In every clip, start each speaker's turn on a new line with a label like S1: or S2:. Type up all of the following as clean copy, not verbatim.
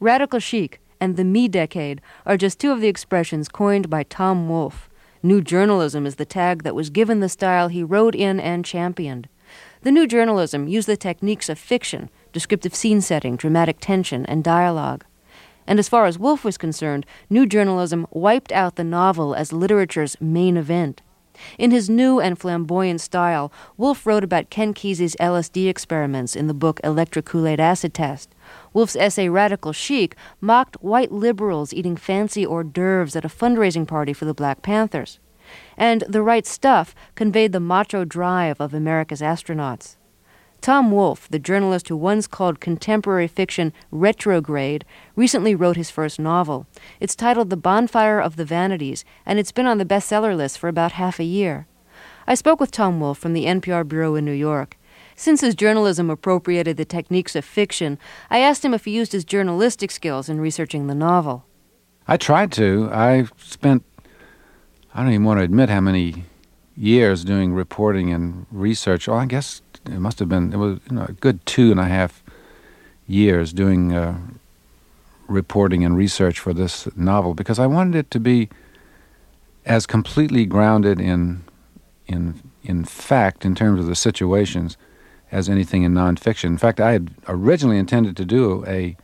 S1: Radical chic and the me decade are just two of the expressions coined by Tom Wolfe. New journalism is the tag that was given the style he wrote in and championed. The new journalism used the techniques of fiction, descriptive scene setting, dramatic tension, and dialogue. And as far as Wolfe was concerned, new journalism wiped out the novel as literature's main event. In his new and flamboyant style, Wolfe wrote about Ken Kesey's LSD experiments in the book Electric Kool-Aid Acid Test. Wolfe's essay Radical Chic mocked white liberals eating fancy hors d'oeuvres at a fundraising party for the Black Panthers. And The Right Stuff conveyed the macho drive of America's astronauts. Tom Wolfe, the journalist who once called contemporary fiction retrograde, recently wrote his first novel. It's titled The Bonfire of the Vanities, and it's been on the bestseller list for about half a year. I spoke with Tom Wolfe from the NPR bureau in New York. Since his journalism appropriated the techniques of fiction, I asked him if he used his journalistic skills in researching the novel.
S2: I tried to. I don't even want to admit how many years doing reporting and research. Well, I guess it was a good 2.5 years doing reporting and research for this novel, because I wanted it to be as completely grounded in fact, in terms of the situations, as anything in nonfiction. In fact, I had originally intended to do a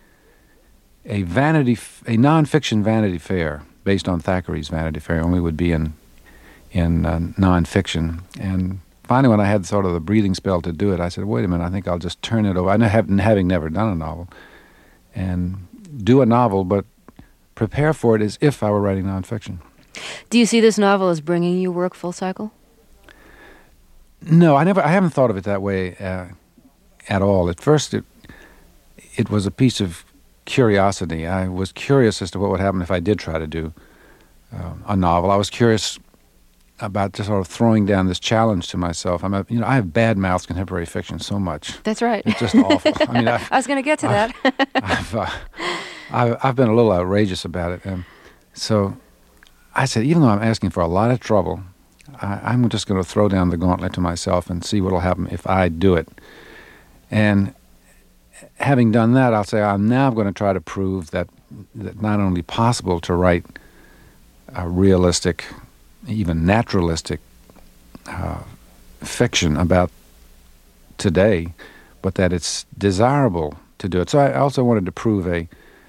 S2: nonfiction Vanity Fair based on Thackeray's Vanity Fair, only would be in nonfiction. And finally, when I had sort of the breathing spell to do it, I said, wait a minute, I think I'll just turn it over. Having never done a novel, and do a novel, but prepare for it as if I were writing nonfiction.
S1: Do you see this novel as bringing you work full cycle?
S2: No, I haven't thought of it that way at all. At first, it was a piece of curiosity. I was curious as to what would happen if I did try to do a novel. I was curious about just sort of throwing down this challenge to myself. I have bad-mouthed contemporary fiction so much.
S1: That's right.
S2: It's just awful.
S1: I was going to get to that.
S2: I've been a little outrageous about it, and so I said, even though I'm asking for a lot of trouble, I'm just going to throw down the gauntlet to myself and see what will happen if I do it. And having done that, I'll say I'm now going to try to prove that not only possible to write a realistic, even naturalistic fiction about today, but that it's desirable to do it. So I also wanted to prove a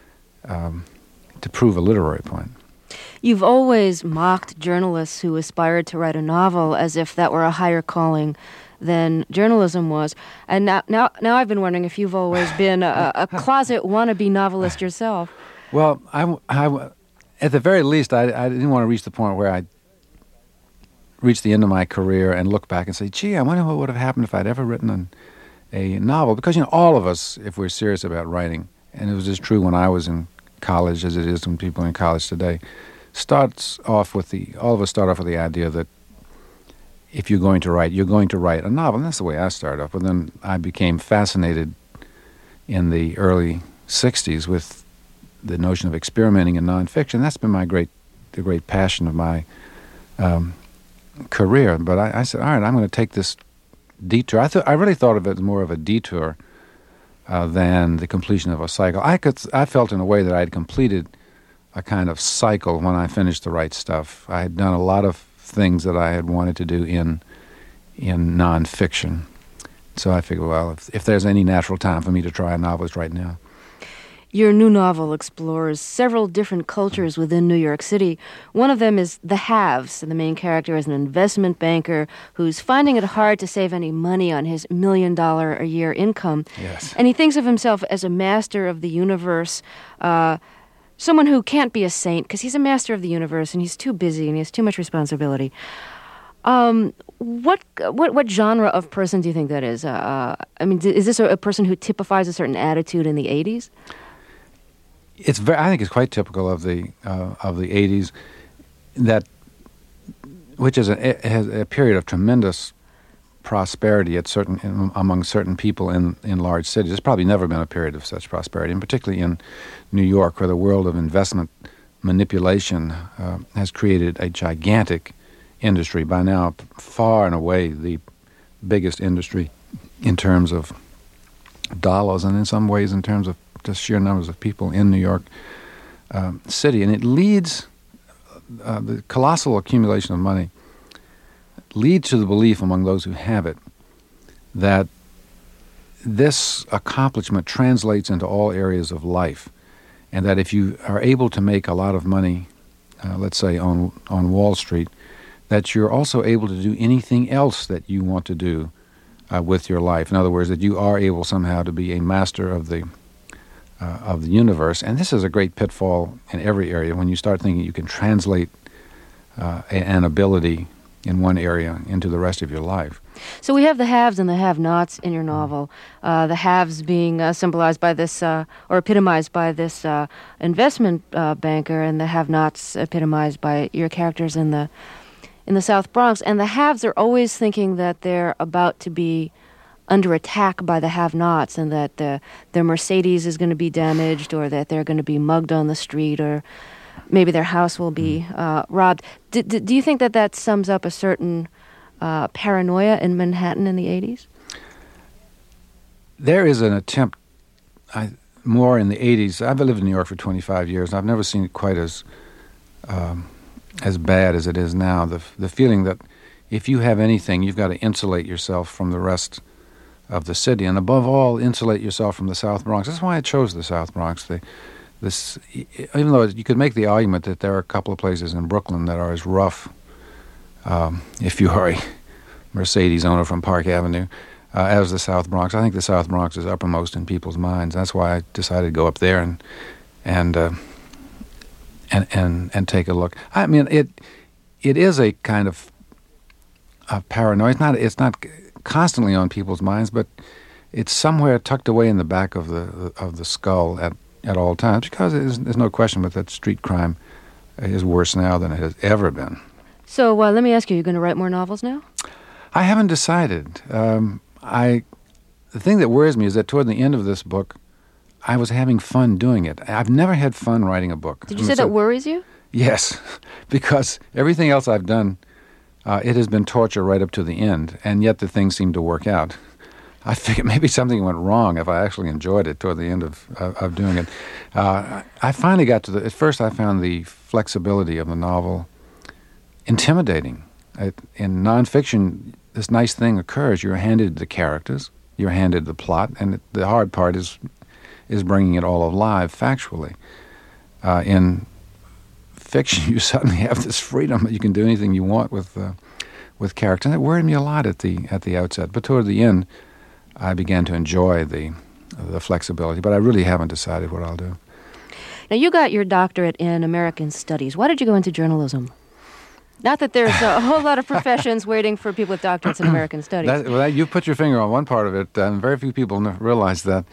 S2: literary point.
S1: You've always mocked journalists who aspired to write a novel as if that were a higher calling than journalism was. And now I've been wondering if you've always been a closet wannabe novelist yourself.
S2: Well, I at the very least, I didn't want to reach the point where I reached the end of my career and look back and say, gee, I wonder what would have happened if I'd ever written a novel. Because, all of us, if we're serious about writing, and it was as true when I was in college as it is when people are in college today, all of us start off with the idea that if you're going to write a novel. And that's the way I started off. But then I became fascinated in the early 60s with the notion of experimenting in nonfiction. That's been the great passion of my career. But I said, all right, I'm going to take this detour. I really thought of it as more of a detour than the completion of a cycle. I felt in a way that I had completed a kind of cycle when I finished The Right Stuff. I had done a lot of things that I had wanted to do in nonfiction. So I figured, well, if there's any natural time for me to try a novel, it's right now.
S1: Your new novel explores several different cultures within New York City. One of them is the haves, and the main character is an investment banker who's finding it hard to save any money on his $1 million a year income.
S2: Yes.
S1: And he thinks of himself as a master of the universe, someone who can't be a saint because he's a master of the universe and he's too busy and he has too much responsibility. What genre of person do you think that is? Is this a person who typifies a certain attitude in the 80s?
S2: I think it's quite typical of the 80s, which has a period of tremendous prosperity among certain people in large cities. There's probably never been a period of such prosperity, and particularly in New York, where the world of investment manipulation has created a gigantic industry. By now, far and away the biggest industry in terms of dollars, and in some ways in terms of just sheer numbers of people in New York City. And it leads, the colossal accumulation of money leads to the belief among those who have it that this accomplishment translates into all areas of life, and that if you are able to make a lot of money, let's say on Wall Street, that you're also able to do anything else that you want to do with your life. In other words, that you are able somehow to be a master of the universe. And this is a great pitfall in every area when you start thinking you can translate an ability in one area into the rest of your life.
S1: So we have the haves and the have-nots in your novel. The haves being symbolized by this, or epitomized by this investment banker, and the have-nots epitomized by your characters in the South Bronx. And the haves are always thinking that they're about to be under attack by the have-nots, and that their Mercedes is going to be damaged, or that they're going to be mugged on the street, or maybe their house will be robbed. Do you think that sums up a certain paranoia in Manhattan in the 80s?
S2: There is an attempt, more in the 80s. I've lived in New York for 25 years, and I've never seen it quite as bad as it is now. The feeling that if you have anything, you've got to insulate yourself from the rest of the city, and above all, insulate yourself from the South Bronx. That's why I chose the South Bronx. Even though you could make the argument that there are a couple of places in Brooklyn that are as rough, if you are a Mercedes owner from Park Avenue, as the South Bronx. I think the South Bronx is uppermost in people's minds. That's why I decided to go up there and take a look. I mean, it is a kind of paranoia. It's not constantly on people's minds, but it's somewhere tucked away in the back of the skull at all times, because there's no question but that street crime is worse now than it has ever been.
S1: So let me ask you, you're going to write more novels now?
S2: I haven't decided. The thing that worries me is that toward the end of this book, I was having fun doing it. I've never had fun writing a book.
S1: Did you say that worries you?
S2: Yes, because everything else I've done, it has been torture right up to the end, and yet the things seem to work out. I figured maybe something went wrong if I actually enjoyed it toward the end of doing it. I finally got to at first I found the flexibility of the novel intimidating. In nonfiction, this nice thing occurs. You're handed the characters, you're handed the plot, and the hard part is bringing it all alive factually. In fiction, you suddenly have this freedom that you can do anything you want with character. And it worried me a lot at the outset, but toward the end, I began to enjoy the flexibility, but I really haven't decided what I'll do.
S1: Now, you got your doctorate in American Studies. Why did you go into journalism? Not that there's a whole lot of professions waiting for people with doctorates in American Studies.
S2: You put your finger on one part of it, and very few people realize that.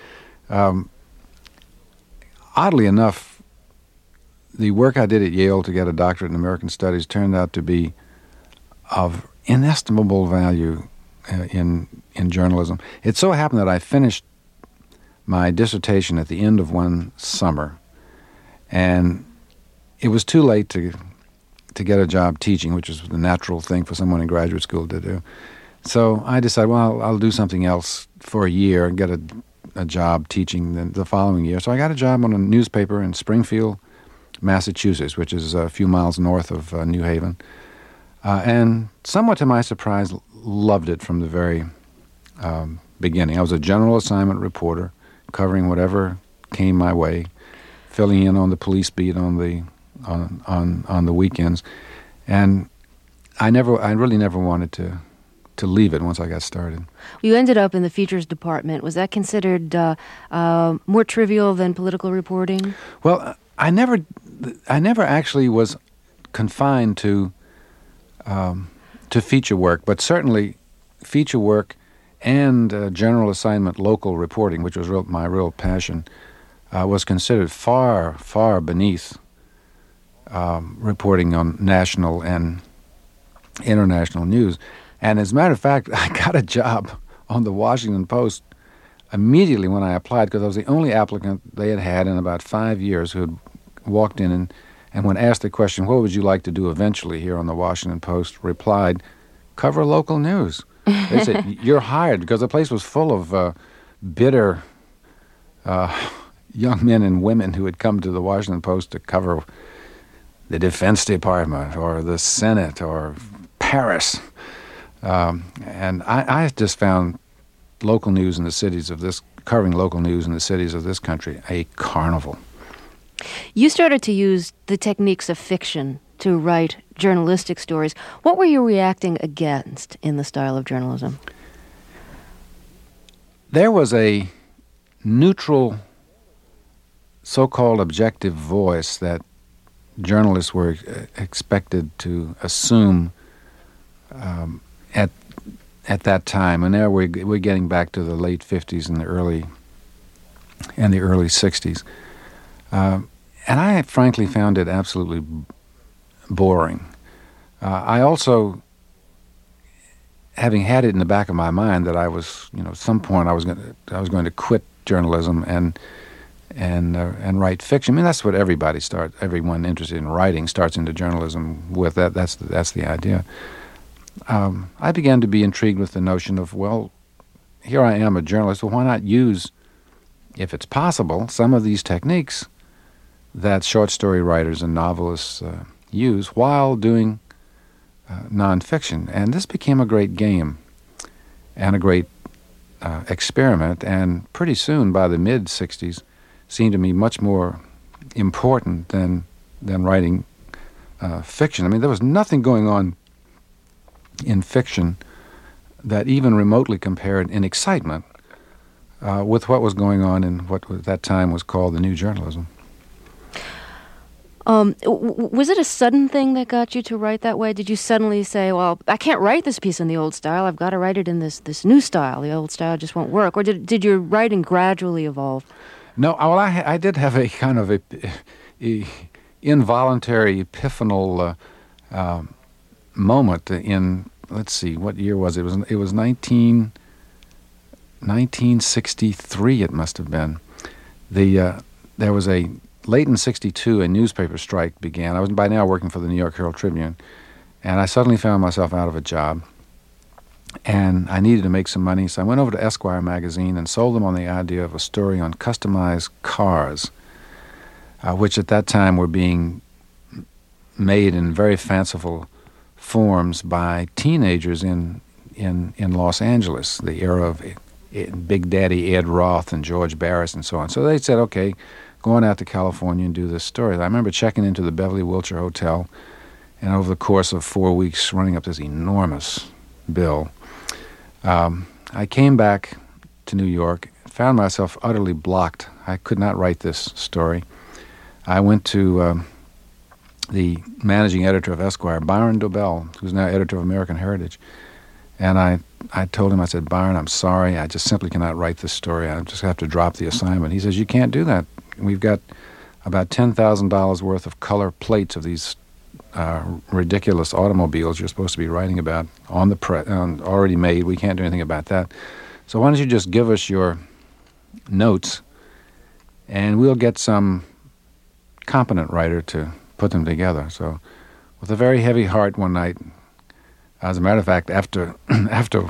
S2: Oddly enough, the work I did at Yale to get a doctorate in American Studies turned out to be of inestimable value in journalism. It so happened that I finished my dissertation at the end of one summer, and it was too late to get a job teaching, which is the natural thing for someone in graduate school to do. So I decided, well, I'll do something else for a year and get a job teaching the following year. So I got a job on a newspaper in Springfield, Massachusetts, which is a few miles north of New Haven. And somewhat to my surprise, loved it from the very beginning. I was a general assignment reporter, covering whatever came my way, filling in on the police beat on the weekends, and I really never wanted to leave it once I got started.
S1: You ended up in the features department. Was that considered more trivial than political reporting?
S2: Well, I never actually was confined to feature work, but certainly feature work and general assignment local reporting, which was my real passion, was considered far, far beneath reporting on national and international news. And as a matter of fact, I got a job on the Washington Post immediately when I applied, because I was the only applicant they had had in about 5 years who had walked in and when asked the question, what would you like to do eventually here on the Washington Post, replied, cover local news. They said, you're hired, because the place was full of bitter young men and women who had come to the Washington Post to cover the Defense Department or the Senate or Paris. And I just found local news in the cities of this, covering local news in the cities of this country, a carnival.
S1: You started to use the techniques of fiction to write journalistic stories. What were you reacting against in the style of journalism?
S2: There was a neutral, so-called objective voice that journalists were expected to assume at that time, and there we're getting back to the late 50s and the early 60s, and I frankly found it absolutely boring. I also, having had it in the back of my mind that I was, at some point I was going to quit journalism and write fiction. I mean, that's what everyone interested in writing starts into journalism with. That's the idea. I began to be intrigued with the notion of, well, here I am, a journalist. Well, why not use, if it's possible, some of these techniques that short story writers and novelists use while doing nonfiction? And this became a great game and a great experiment, and pretty soon, by the mid-'60s, seemed to me much more important than writing fiction. I mean, there was nothing going on in fiction that even remotely compared in excitement with what was going on in what at that time was called the new journalism.
S1: Was it a sudden thing that got you to write that way? Did you suddenly say, well, I can't write this piece in the old style, I've got to write it in this new style, the old style just won't work? Or did your writing gradually evolve? No, well, I did have a kind of a involuntary epiphanal moment in, let's see, what year was it? It was 1963, it must have been. There was late in 62, a newspaper strike began. I was by now working for the New York Herald Tribune, and I suddenly found myself out of a job, and I needed to make some money, so I went over to Esquire magazine and sold them on the idea of a story on customized cars, which at that time were being made in very fanciful forms by teenagers in Los Angeles, the era of Big Daddy Ed Roth and George Barris and so on. So they said, okay, going out to California and do this story. I remember checking into the Beverly Wilshire Hotel, and over the course of 4 weeks running up this enormous bill. I came back to New York, found myself utterly blocked. I could not write this story. I went to the managing editor of Esquire, Byron Dobell, who's now editor of American Heritage, and I told him, I said, Byron, I'm sorry, I just simply cannot write this story. I just have to drop the assignment. He says, you can't do that. We've got about $10,000 worth of color plates of these ridiculous automobiles you're supposed to be writing about on the already made. We can't do anything about that. So why don't you just give us your notes, and we'll get some competent writer to put them together. So with a very heavy heart one night, as a matter of fact, after it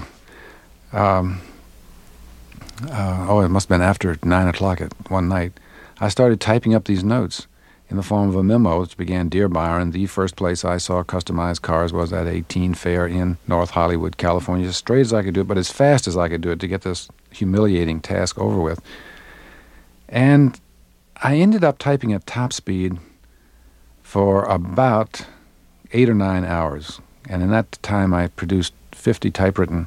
S1: must have been after 9 o'clock one night, I started typing up these notes in the form of a memo which began, Dear Byron, the first place I saw customized cars was at a teen fair in North Hollywood, California. As straight as I could do it, but as fast as I could do it to get this humiliating task over with. And I ended up typing at top speed for about 8 or 9 hours. And in that time, I produced 50 typewritten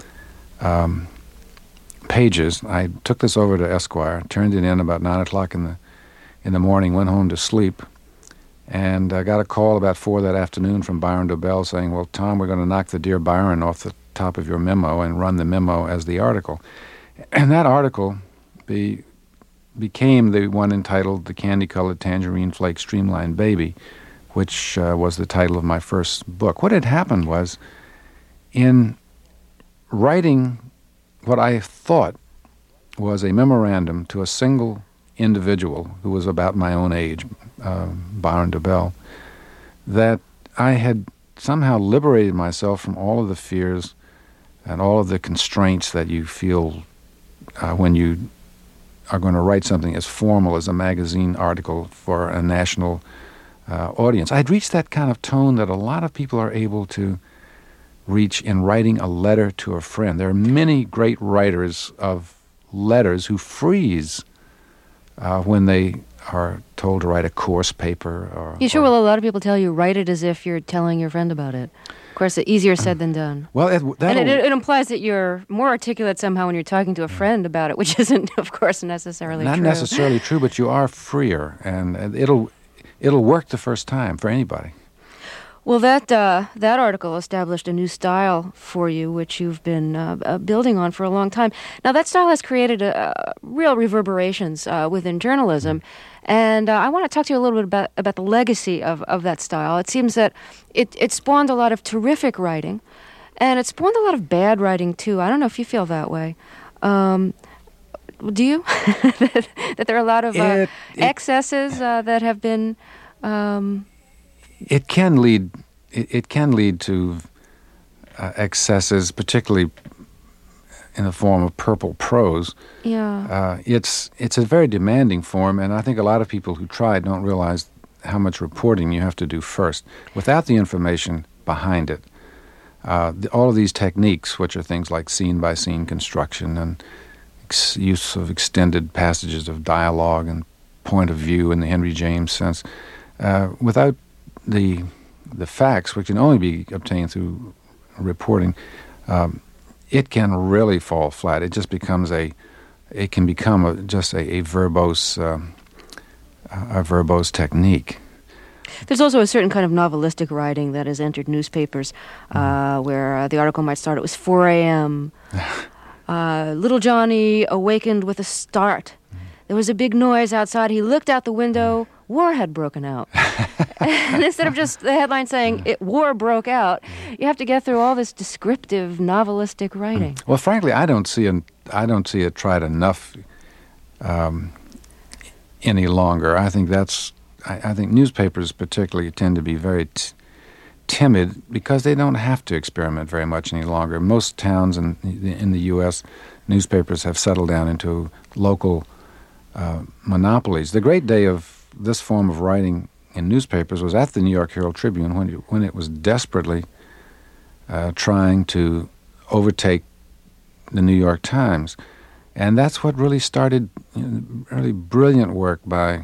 S1: pages. I took this over to Esquire, turned it in about 9 o'clock in the morning, went home to sleep, and I got a call about 4 that afternoon from Byron Dobell saying, well, Tom, we're going to knock the Dear Byron off the top of your memo and run the memo as the article. And that article became the one entitled The Candy-Colored Tangerine Flake Streamlined Baby, which was the title of my first book. What had happened was, in writing what I thought was a memorandum to a single individual who was about my own age, Byron Dobell, that I had somehow liberated myself from all of the fears and all of the constraints that you feel when you
S2: are going to write something as formal as a magazine article for a national audience. I'd reached that kind of tone that a lot of people are able to reach in writing a letter to a friend. There are many great writers of letters who freeze when they are told to write a course paper.
S1: Well, a lot of people tell you, write it as if you're telling your friend about it. Of course, it's easier said than done.
S2: Well,
S1: it implies that you're more articulate somehow when you're talking to a friend about it, which isn't, of course, necessarily
S2: not
S1: true.
S2: Not necessarily true, but you are freer, and it'll work the first time for anybody.
S1: Well, that article established a new style for you, which you've been building on for a long time. Now, that style has created real reverberations within journalism, and I want to talk to you a little bit about the legacy of that style. It seems that it spawned a lot of terrific writing, and it spawned a lot of bad writing, too. I don't know if you feel that way. Do you? that there are a lot of excesses that have been...
S2: It can lead to excesses, particularly in the form of purple prose.
S1: Yeah.
S2: It's a very demanding form, and I think a lot of people who try it don't realize how much reporting you have to do first. Without the information behind it, all of these techniques, which are things like scene-by-scene construction and use of extended passages of dialogue and point of view in the Henry James sense, without the facts, which can only be obtained through reporting, it can really fall flat. It just becomes just a verbose technique.
S1: There's also a certain kind of novelistic writing that has entered newspapers, where the article might start, it was 4 a.m. Little Johnny awakened with a start. There was a big noise outside. He looked out the window. War had broken out. And instead of just the headline saying, war broke out, you have to get through all this descriptive, novelistic writing.
S2: Well, frankly, I don't see it tried enough any longer. I think I think newspapers particularly tend to be very timid because they don't have to experiment very much any longer. Most towns in the U.S., newspapers have settled down into local monopolies. The great day of this form of writing in newspapers was at the New York Herald Tribune when it was desperately trying to overtake the New York Times. And that's what really started really brilliant work by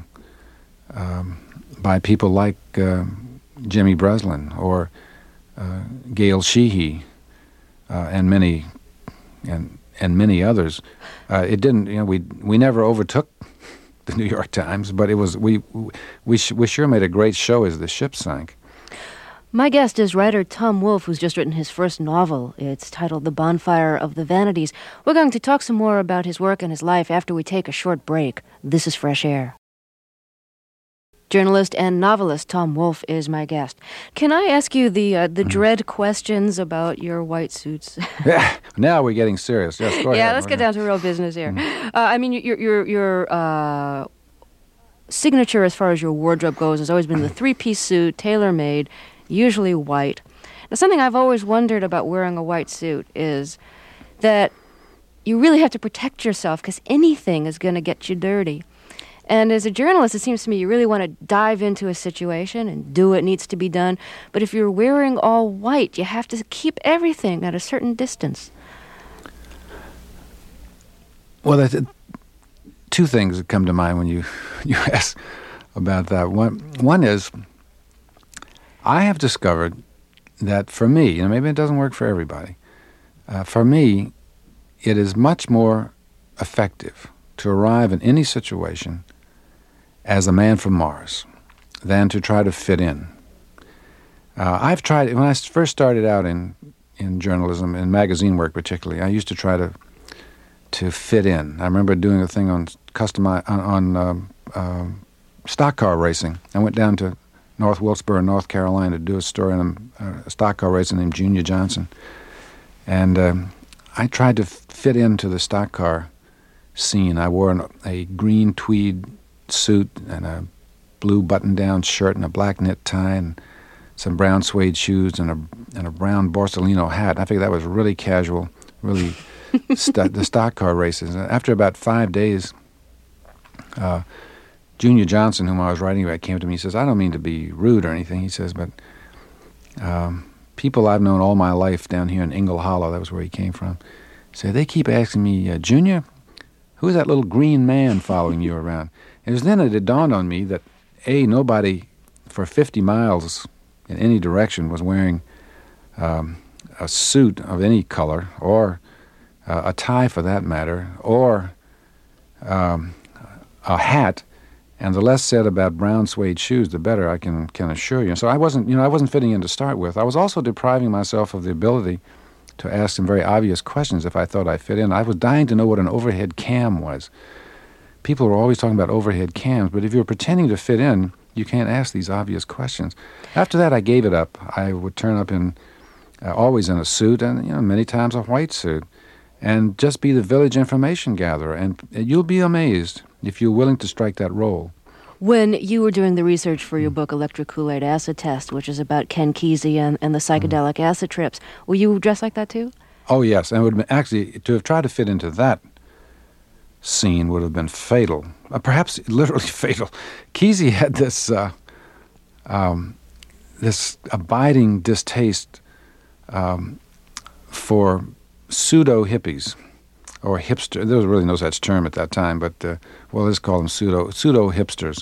S2: people like Jimmy Breslin or Gail Sheehy and many others. It didn't. We never overtook the New York Times, but it was we sure made a great show as the ship sank.
S1: My guest is writer Tom Wolfe, who's just written his first novel. It's titled The Bonfire of the Vanities. We're going to talk some more about his work and his life after we take a short break. This is Fresh Air. Journalist and novelist Tom Wolfe is my guest. Can I ask you the dread questions about your white suits?
S2: Yeah, now we're getting serious. Yes, go ahead.
S1: Yeah, let's get down to real business here. I mean, your signature as far as your wardrobe goes has always been the three-piece suit, tailor-made, usually white. Now, something I've always wondered about wearing a white suit is that you really have to protect yourself because anything is going to get you dirty. And as a journalist, it seems to me you really want to dive into a situation and do what needs to be done. But if you're wearing all white, you have to keep everything at a certain distance.
S2: Well, two things that come to mind when you ask about that. One is, I have discovered that for me, and maybe it doesn't work for everybody, for me, it is much more effective to arrive in any situation as a man from Mars than to try to fit in. I've tried, when I first started out in journalism, in magazine work particularly, I used to try to fit in. I remember doing a thing on stock car racing. I went down to North Wilkesboro, North Carolina, to do a story on a stock car racer named Junior Johnson. And I tried to fit into the stock car scene. I wore a green tweed suit and a blue button-down shirt and a black knit tie and some brown suede shoes and a brown Borsalino hat. I figured that was really casual, really the stock car races. After about 5 days Junior Johnson, whom I was writing about, came to me. He says, "I don't mean to be rude or anything." He says, "But people I've known all my life down here in Ingle Hollow," that was where he came from, say they keep asking me, Junior, who's that little green man following you around?" And it was then it dawned on me that, nobody for 50 miles in any direction was wearing a suit of any color, or a tie for that matter, or a hat. And the less said about brown suede shoes, the better, I can assure you. So I wasn't fitting in to start with. I was also depriving myself of the ability to ask some very obvious questions if I thought I fit in. I was dying to know what an overhead cam was. People were always talking about overhead cams, but if you're pretending to fit in, you can't ask these obvious questions. After that, I gave it up. I would turn up always in a suit, and many times a white suit, and just be the village information gatherer. And you'll be amazed if you're willing to strike that role.
S1: When you were doing the research for your book, Electric Kool-Aid Acid Test, which is about Ken Kesey and the psychedelic acid trips, were you dressed like that too?
S2: Oh, yes. And it would have been, actually, to have tried to fit into that scene would have been fatal, perhaps literally fatal. Kesey had this this abiding distaste for pseudo-hippies, or hipster. There was really no such term at that time, but let's call them pseudo-hipsters.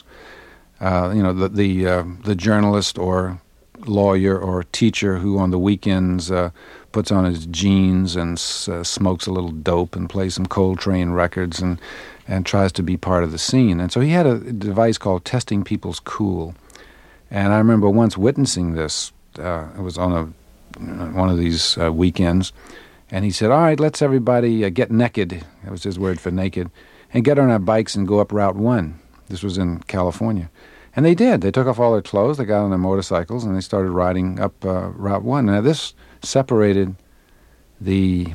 S2: The journalist or lawyer or teacher who on the weekends puts on his jeans and smokes a little dope and plays some Coltrane records and tries to be part of the scene. And so he had a device called testing people's cool. And I remember once witnessing this. It was on one of these weekends. And he said, "All right, let's everybody get naked." That was his word for naked. "And get on our bikes and go up Route 1. This was in California. And they did. They took off all their clothes, they got on their motorcycles, and they started riding up Route 1. Now, this separated the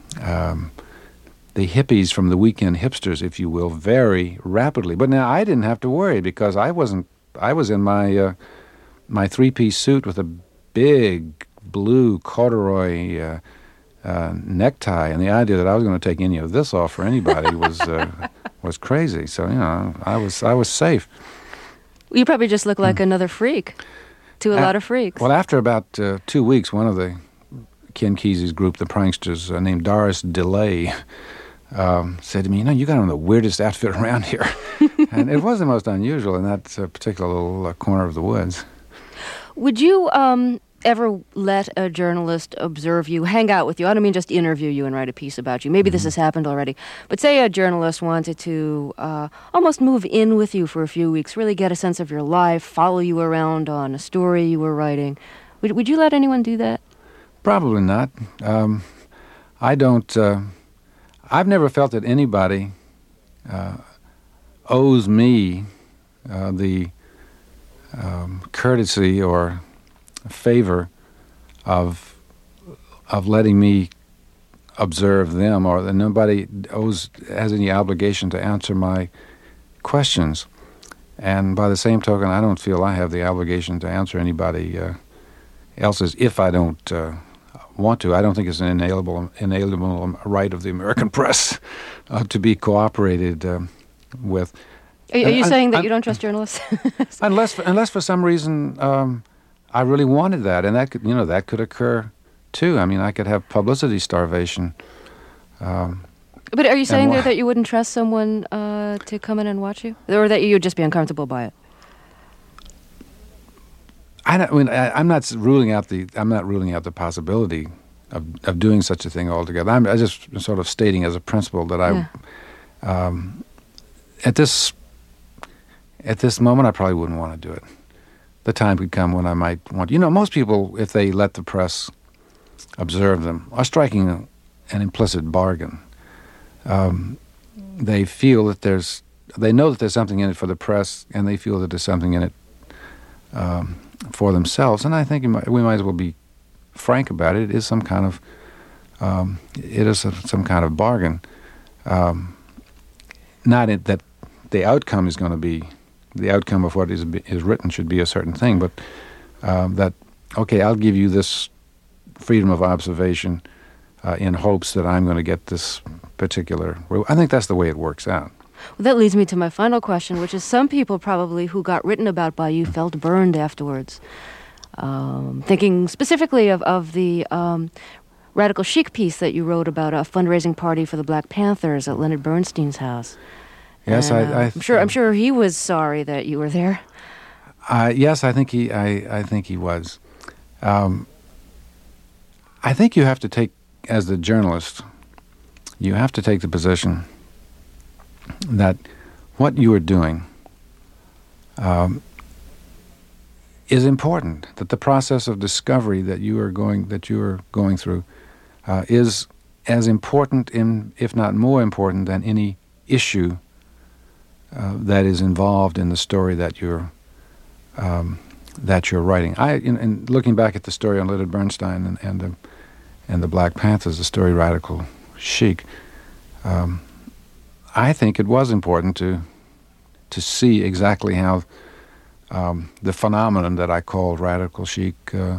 S2: hippies from the weekend hipsters, if you will, very rapidly. But now I didn't have to worry because I was in my my three-piece suit with a big blue corduroy necktie, and the idea that I was going to take any of this off for anybody was crazy. So I was safe.
S1: You probably just look like another freak to a lot of freaks.
S2: Well, after about 2 weeks, one of the Ken Kesey's group, the pranksters, named Doris DeLay, said to me, "You got on the weirdest outfit around here." And it was the most unusual in that particular little corner of the woods.
S1: Would you ever let a journalist observe you, hang out with you? I don't mean just interview you and write a piece about you. Maybe this has happened already. But say a journalist wanted to almost move in with you for a few weeks, really get a sense of your life, follow you around on a story you were writing. Would you let anyone do that?
S2: Probably not. I don't... I've never felt that anybody owes me the courtesy or favor of letting me observe them, or that nobody has any obligation to answer my questions. And by the same token, I don't feel I have the obligation to answer anybody else's if I don't want to. I don't think it's an inalienable right of the American press to be cooperated with.
S1: Are you saying that you don't trust journalists?
S2: unless for some reason I really wanted that, and that could occur too. I mean, I could have publicity starvation.
S1: But are you saying there that you wouldn't trust someone to come in and watch you, or that you'd just be uncomfortable by it?
S2: I'm not ruling out the possibility of doing such a thing altogether. I'm just sort of stating as a principle that at this moment I probably wouldn't want to do it. The time could come when I might want. Most people, if they let the press observe them, are striking an implicit bargain. They feel that they know that there's something in it for the press, and they feel that there's something in it for themselves. And I think we might as well be frank about it. It is some kind of bargain. Not that the outcome is going to be the outcome of what is written should be a certain thing, but that I'll give you this freedom of observation in hopes that I'm going to get this particular. I think that's the way it works out.
S1: Well, that leads me to my final question, which is some people probably who got written about by you felt burned afterwards. Thinking specifically of the Radical Chic piece that you wrote about a fundraising party for the Black Panthers at Leonard Bernstein's house.
S2: Yes,
S1: And, I'm sure he was sorry that you were there.
S2: Yes, I think he was. I think you have to take, as the journalist, you have to take the position that what you are doing is important. That the process of discovery that you are going through is as important, if not more important, than any issue that is involved in the story that you're writing. In looking back at the story on Leonard Bernstein and the Black Panthers, the story Radical Chic, I think it was important to see exactly how the phenomenon that I called Radical Chic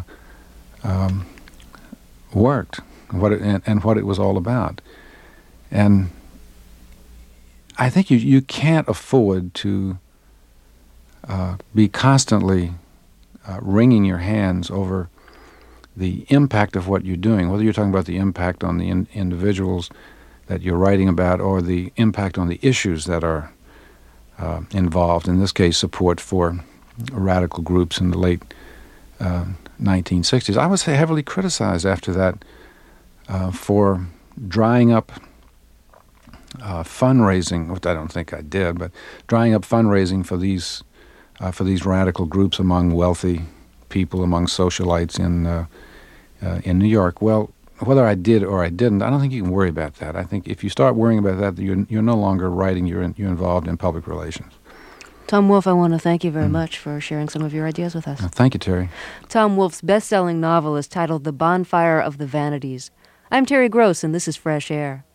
S2: worked, and what it was all about. And I think you can't afford to be constantly wringing your hands over the impact of what you're doing, whether you're talking about the impact on the individuals that you're writing about or the impact on the issues that are involved. In this case, support for radical groups in the late 1960s. I was heavily criticized after that for drying up fundraising, which I don't think I did, but drying up fundraising for these radical groups among wealthy people, among socialites in New York. Well, whether I did or I didn't, I don't think you can worry about that. I think if you start worrying about that, you're no longer writing. You're involved in public relations.
S1: Tom Wolfe, I want to thank you very much for sharing some of your ideas with us.
S2: Thank you, Terry.
S1: Tom Wolfe's best-selling novel is titled The Bonfire of the Vanities. I'm Terry Gross, and this is Fresh Air.